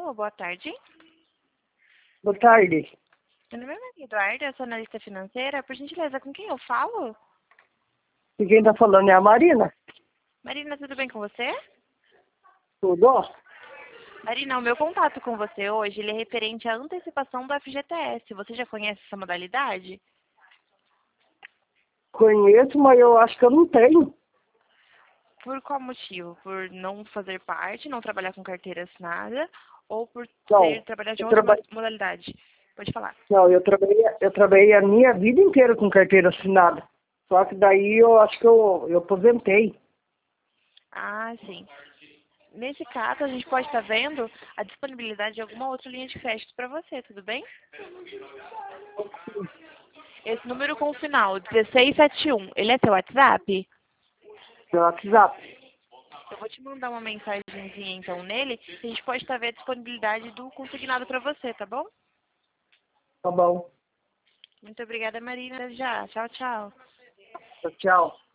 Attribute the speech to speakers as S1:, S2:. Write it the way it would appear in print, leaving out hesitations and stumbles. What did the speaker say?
S1: Alô, boa tarde.
S2: Boa tarde.
S1: Meu nome é Eduardo, eu sou analista financeira. Por gentileza, com quem eu falo?
S2: E quem tá falando é a Marina.
S1: Marina, tudo bem com você?
S2: Tudo?
S1: Marina, o meu contato com você hoje ele é referente à antecipação do FGTS. Você já conhece essa modalidade?
S2: Conheço, mas eu acho que eu não tenho.
S1: Por qual motivo? Por não fazer parte, não trabalhar com carteira assinada ou por
S2: Não.
S1: trabalhar de
S2: Eu
S1: outra
S2: traba...
S1: modalidade? Pode falar.
S2: Não, eu trabalhei a minha vida inteira com carteira assinada. Só que daí eu acho que eu aposentei.
S1: Ah, sim. Nesse caso, a gente pode estar vendo a disponibilidade de alguma outra linha de crédito para você, tudo bem? Esse número com o final 1671, ele é teu WhatsApp?
S2: Pelo WhatsApp.
S1: Eu vou te mandar uma mensagenzinha então nele, e a gente pode estar vendo a disponibilidade do consignado para você, tá bom?
S2: Tá bom.
S1: Muito obrigada, Marina. Já. Tchau, tchau.
S2: Tchau.